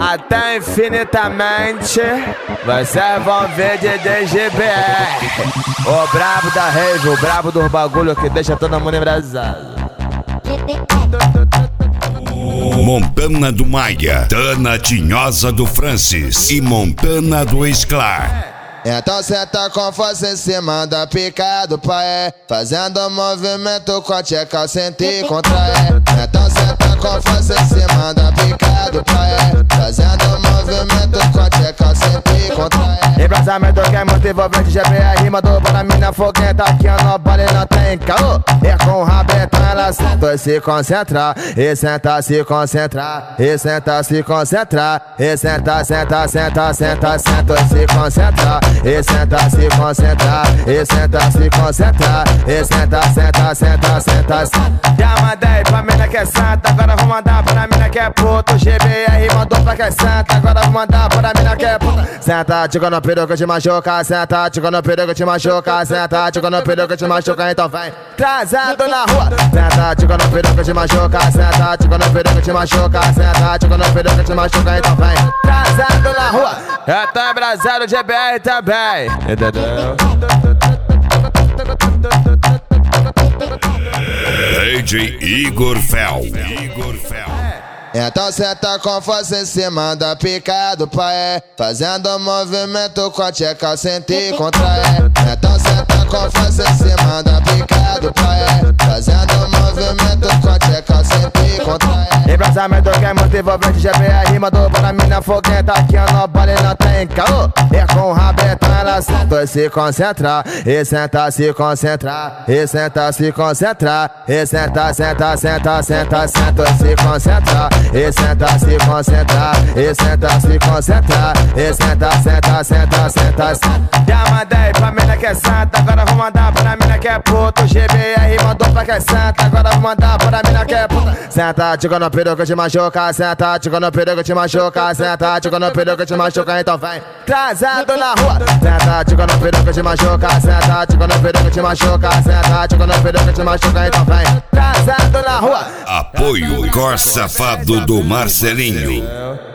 até infinitamente. Vocês vão ver de DGBR, o brabo da rave, o brabo dos bagulho que deixa todo mundo embrasado. Montana do Maia, Tana Tinhosa do Francis e Montana do Esclar. Então senta com força em cima da pica do pai, fazendo movimento com a tcheca, sente e contrai. Então senta com força em cima da pica do pai, fazendo movimento com a tcheca, sente e contrai. Embrasamento que é muito envolvente, GBR mandou para a mina foguenta, aqui no baile não tem caô. E com o rabetão ela senta e se concentra, e senta, se concentrar, e senta, se concentrar, e senta, senta, senta, senta, senta e se concentrar. E senta, se concentrar, e senta, se concentrar, e senta, senta, senta, senta, senta. Já mandei pra mina que é santa, agora vou mandar pra mina que é puto. GBR mandou pra que é santa, agora vou mandar pra mina que é puta. Senta, tico no peru que te machuca, senta, tico no peru que te machuca, senta, tico no peru que te machuca, então vem trazendo na rua. Senta, tico no peru que te machuca, senta, tico no peru que te machuca, senta, tico no peru que te machuca, então vem trazendo na rua. Eu tô embrasado, GBR também, entendeu? DJ Igor Fel. Então senta com força em cima da pica do pai, fazendo movimento com a tcheca, sente e contrai. Então senta com força em cima da pica do pai, fazendo movimento com a tcheca, sente e contrai. Embrasamento que é muito envolvente, GBR mandou para a mina foguenta, aqui no baile não tem caô. E com o rabetão ela senta e se concentra, e senta, se concentrar, e senta, se concentrar, e senta, senta, senta, senta, senta e se concentrar. E senta, se concentrar, e senta, se concentrar, e senta, senta, senta, senta, senta. Já mandei pra mina que é santa, agora vou mandar pra mina que é puto. GBR mandou pra que é santa, agora vou mandar pra mina que é puta. Senta, tico no peru que te machuca, senta, tico no peru que te machuca, senta, tico no peru que te machuca, então vem trazendo na rua. Senta, tico no peru que te machuca, senta, tico no peru que te machuca, senta, tico no peru que te machuca, então vem trazendo na rua. Apoio Cor Safado do Marcelinho.